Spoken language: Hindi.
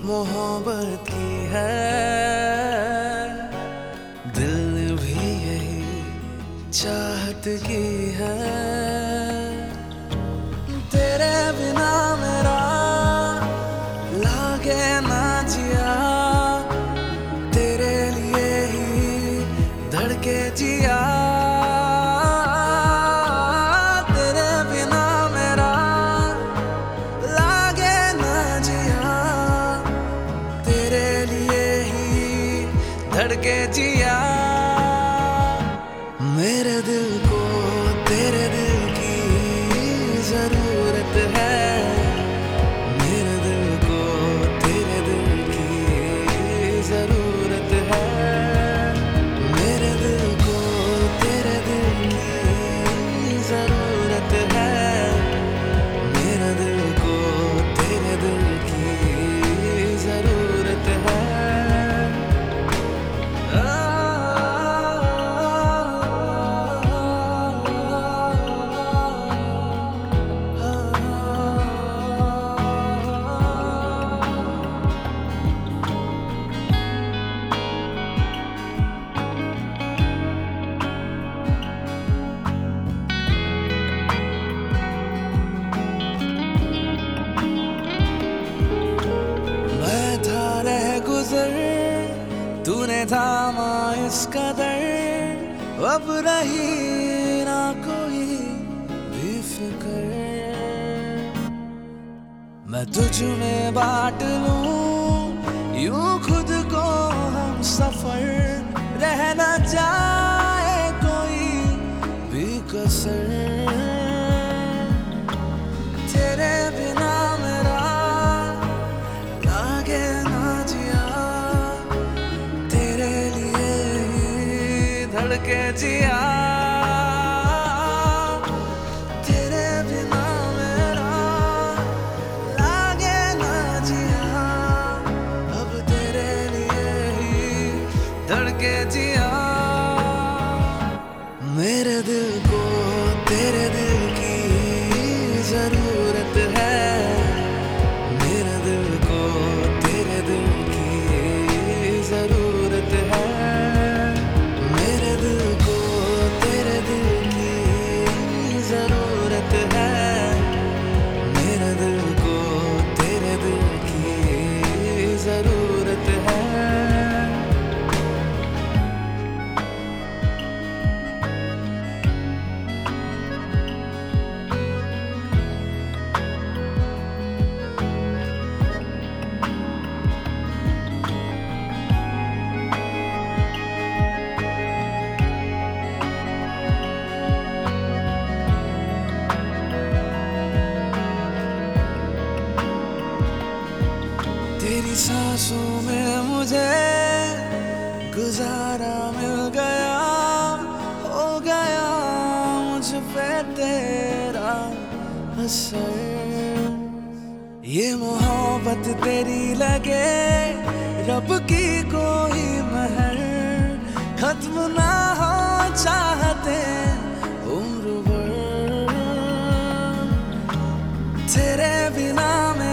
मोहब्बत की है, दिल भी यही चाहत की है। तेरे बिना मेरा लागे ना जिया, तेरे लिए ही धड़के जिया। तेरे बिना मेरा लागे ना जिया, तेरे लिए ही धड़के जिया। मेरे दिल को तेरे दिल की जरूरत है, मेरे दिल को तेरे दिल की जरूरत है। मेरे दिल को तेरे दिल की जरूरत है, मेरे दिल को तेरे दिल की जरूरत है। तूने थामा इस कदर, अब रही ना कोई भी फिक्र। मैं तुझ में बांट लूं यूं खुद को हम सफर, रह न जाए कोई भी कसर। तेरे बिना मेरा लागे ना जिया, तेरे लिए ही धड़के जिया। तेरे बिना मेरा लागे ना जिया, अब तेरे लिए ही धड़के जिया। मेरे दिल को तेरे दिल की जरूरत है, मेरे दिल को तेरे दिल की जरूरत है। मेरे दिल को तेरे दिल की जरूरत है, मेरे दिल को तेरे दिल की जरूरत है। तेरी सांसों में मुझे गुजारा मिल गया, हो गया मुझ पे तेरा असर। ये मोहब्बत तेरी लगे रब की कोई महर, खत्म ना हो चाहते उम्र भर। तेरे बिना